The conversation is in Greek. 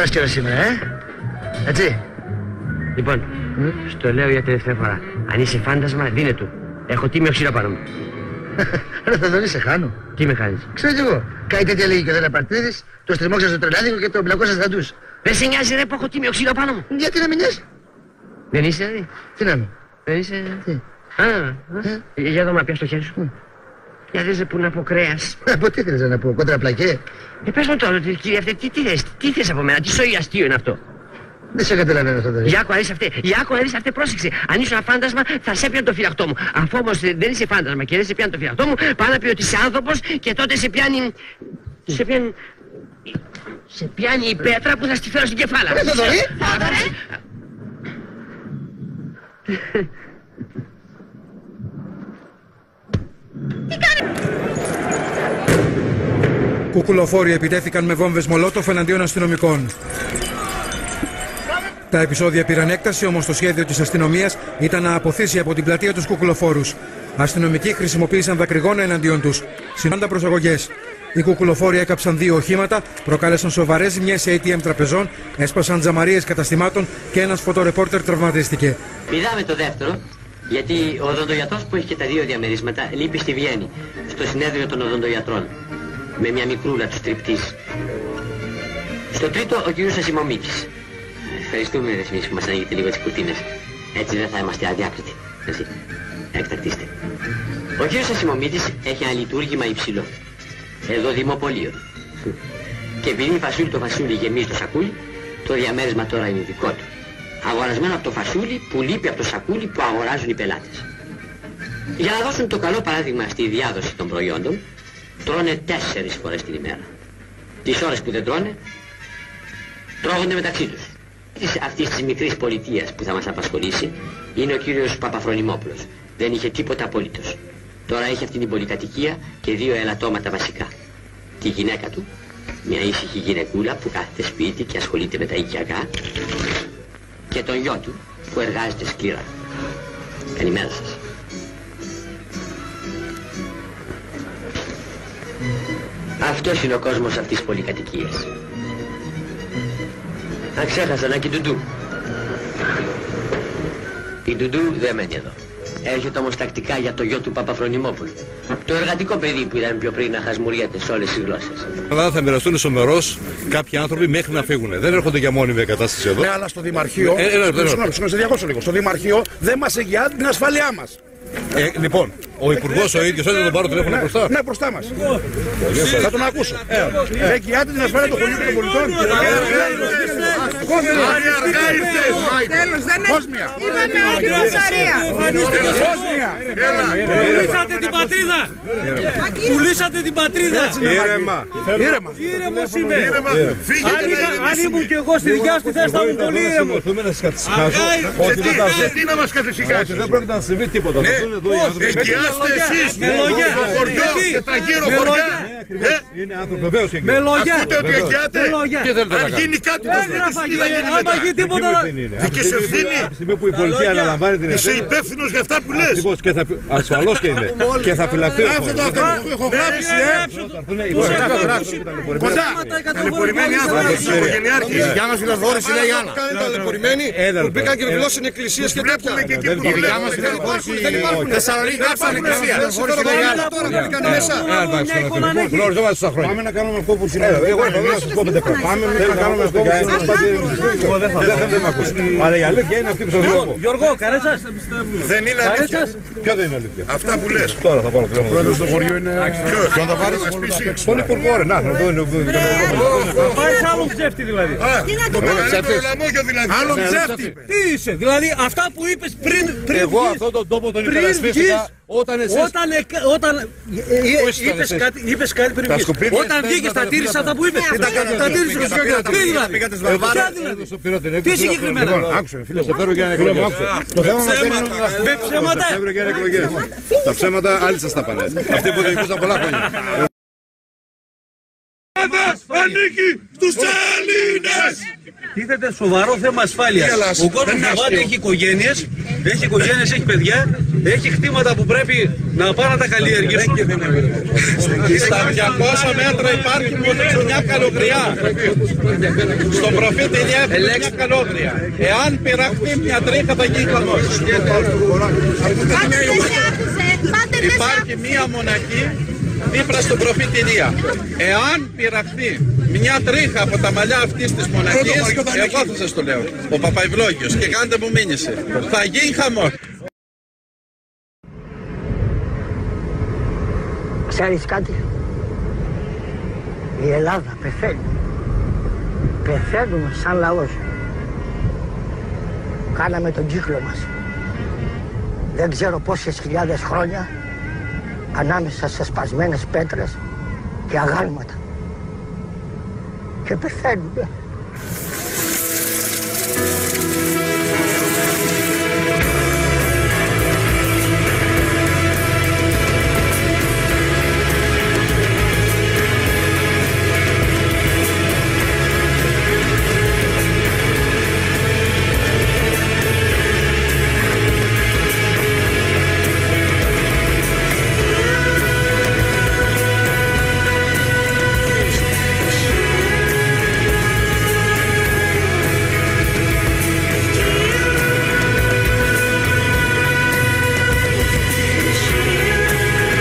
μας καιρός σήμερα, έτσι. Λοιπόν, στο λέω για τελευταία φορά. Αν είσαι φάντασμα, δίνε του. Έχω τίμιο ξύλο πάνω μου. Ρε Θοδωρή, σε χάνω. Τι με χάνεις? Ξέρω κι εγώ. Κάτι τέτοια λέγει και ο Δελαπαρτίδης, το στριμώξα στο τρελάδικο και το μπλακώσα στα τους. Δεν σε νοιάζει ρε που έχω τίμιο ξύλο πάνω μου? Γιατί να μην νοιάζει? Δεν είσαι δηλαδή? Τι να είμαι? Δεν είσαι... Τι? Για δω να πιάσω το χέρι σου. Για δες που να πω κρέας. Από τι θέλεις να πω, κόντρα πλακέ? Πες μου τώρα, κύριε αυτή, τι θες από μένα, τι σοϊ αστείο είναι αυτό? Δεν σε καταλαβαίνω, Θοδωρή. Για άκου να δεις αυτή, πρόσεξε. Αν ήσουν ένα φάντασμα θα σε έπιανε το φυλακτό μου. Αφού όμως δεν είσαι φάντασμα και δεν σε πιάνει το φυλακτό μου, πάω να πει ότι είσαι άνθρωπος και τότε σε πιάνει... Σε πιάνει η πέτρα που θα στη φέρω στην κεφάλα. Θοδωρή! Κουκουλοφόροι επιτέθηκαν με βόμβες μολότοφ εναντίον αστυνομικών. Τα επεισόδια πήραν έκταση, όμως το σχέδιο της αστυνομίας ήταν να αποθήσει από την πλατεία τους κουκουλοφόρους. Αστυνομικοί χρησιμοποίησαν δακρυγόνα εναντίον τους. Συνάντα προσαγωγές. Οι κουκουλοφόροι έκαψαν 2 οχήματα, προκάλεσαν σοβαρές ζημιές σε ATM τραπεζών, έσπασαν τζαμαρίες καταστημάτων και ένας φωτορεπόρτερ τραυματίστηκε. Πηδάμε το δεύτερο, γιατί ο οδοντογιατρός που έχει και τα 2 διαμερίσματα λείπει στη Βιέννη, στο συνέδριο των οδοντογιατρών. Με μια μικρούλα του στριπτής. Στο τρίτο ο κύριος Ασημομίκης. Ευχαριστούμε εσείς που μας ανοίγετε λίγο τις κουρτίνες. Έτσι δεν θα είμαστε αδιάκριτοι. Έτσι. Εκτακτήστε. Ο κύριος Ασημομίτης έχει ένα λειτουργήμα υψηλό. Εδώ δημοπολείο. Και επειδή η φασούλη το φασούλι γεμίζει το σακούλι, το διαμέρισμα τώρα είναι δικό του. Αγορασμένο από το φασούλι που λείπει από το σακούλι που αγοράζουν οι πελάτες. Για να δώσουν το καλό παράδειγμα στη διάδοση των προϊόντων, τρώνε 4 φορές την ημέρα. Τις ώρες που δεν τρώνε, τρώγονται μεταξύ τους. Αυτής της μικρής πολιτείας που θα μας απασχολήσει είναι ο κύριος Παπαφρονιμόπουλος. Δεν είχε τίποτα απολύτως. Τώρα έχει αυτή την πολυκατοικία και 2 ελαττώματα βασικά. Τη γυναίκα του, μια ήσυχη γυναικούλα που κάθεται σπίτι και ασχολείται με τα οικιακά, και τον γιο του που εργάζεται σκληρά. Καλημέρα σας. Αυτός είναι ο κόσμος αυτής της πολυκατοικίας. Αν ξέχασα να και Ντουντού. Η Ντουντού δεν μένει εδώ. Έρχεται όμως τακτικά για το γιο του Παπαφρονιμόπουλου. Το εργατικό παιδί που ήταν πιο πριν να χασμουριέται σε όλες τις γλώσσες. Αλλά θα μοιραστούν σωμερώς κάποιοι άνθρωποι μέχρι να φύγουν. Δεν έρχονται για μόνιμη εγκατάσταση εδώ. Ναι, αλλά στο Δημαρχείο. Στο Δημαρχείο δεν μας εγγυάται την ασφάλειά μας. Λοιπόν, ο Υπουργός ο ίδιος δεν τον πάρω τηλέφωνο μπροστά. Ναι, μπροστά μας. Θα τον ακούσω. Εγγυάται την ασφάλεια των χωριών και των πολιτών. Τέλος, δεν είναι. Είπαμε αντιπροσαρία. Πουλήσατε την πατρίδα. Πουλήσατε την πατρίδα. Ήρεμα. Ήρεμος είμαι. Αν ήμουν και εγώ στη δικιά σου θέση θα ήμουν πολύ ήρεμος. Τι να μας καθησυχάσει. Δεν πρόκειται να συμβεί τίποτα. Εγγυάστε εσείς το χωριό και τα γύρω χωριά. Είναι άνθρωποι βεβαίως και Με λόγια. Ακούτε ότι εγγυάται. Αν γίνει κάτι το σπίτι σου, τι θα γίνει μετά. Δικής ευθύνη. Τη στιγμή που η πολιτεία αναλαμβάνει την Είσαι ευθύνη. υπεύθυνος για αυτά που λες. Ασφαλώς και είναι. Και θα φυλαχθεί ο Αυτό το που έχω γράψει, Κοντά. Ταλαιπωρημένοι άνθρωποι, οικογενειάρχες. Η δικιά μας τηλεφόρηση λέει Άννα. Είναι ταλαιπωρημένοι που μπήκαν και δηλώσουν εκκλησίες και τέτοια. Η δικιά μας τηλεφόρηση δεν υπάρχουν. Θεσσαλονίκη γράψαν εκκλησία. Πάμε να κάνουμε αυτό που συνέβη. Εγώ θα σας πω 5 πράγματα. Πάμε να κάνουμε αυτό που συνέβη. Δεν με ακούσει. Αλλά η αλήθεια είναι αυτή που σας λέω. Γιώργο, καρέτσας. δεν είναι αλήθεια. Ποιο δεν είναι αλήθεια. Αυτά που λες. Τώρα θα πάρω τηλέφωνο. Πρόεδρος στο χωριό είναι... Ποιο θα πάρεις. Τον Υπουργό ρε, να Πάρεις άλλον ψεύτη δηλαδή. Το μεγαλύτερο λαμόγιο δηλαδή. Άλλον ψεύτη. Τι είσαι, δηλαδή αυτά που είπες πριν εγώ αυτόν τον τόπο τον υπερασπίστηκα όταν εσείς... Όταν είπες κάτι πριν βγεις. Όταν βγήκες τα τήρησες αυτά που είπες. Τα τήρησες. Τι δηλαδή. Τι συγκεκριμένα. Άκουσε φίλε, σε φέρω για ένα εκλογές. Το θέμα μας είναι με ψέματα. Τα ψέματα άλλοι σας τα πάνε. Αυτοί που διοικούσαν πολλά χρόνια. Ανήκει στους Έλληνες! Τίθεται σοβαρό θέμα ασφάλειας. Ο κόσμος φοβάται, έχει οικογένειες, έχει οικογένειες, έχει παιδιά, έχει χτήματα που πρέπει να πάνε να τα καλλιεργήσουν. Στα 200 μέτρα υπάρχει μόνο μια καλογριά. Στον προφήτη Ηλία έχουμε μια καλόγρια. Εάν πειραχτεί μια τρίχα θα γίνει χαμός. Υπάρχει μια μοναχή δίπλα στον προφήτη Ηλία. Εάν πειραχτεί μια τρίχα από τα μαλλιά αυτής της μοναχής, εγώ θα σας το λέω, ο Παπαϊβλόγιος, και κάντε μου μήνυση, θα γίνει χαμός. Ξέρεις κάτι, η Ελλάδα πεθαίνει. Πεθαίνουμε σαν λαός. Κάναμε τον κύκλο μας. Δεν ξέρω πόσες χιλιάδες χρόνια ανάμεσα σε σπασμένες πέτρες και αγάλματα. Και πεθαίνουμε.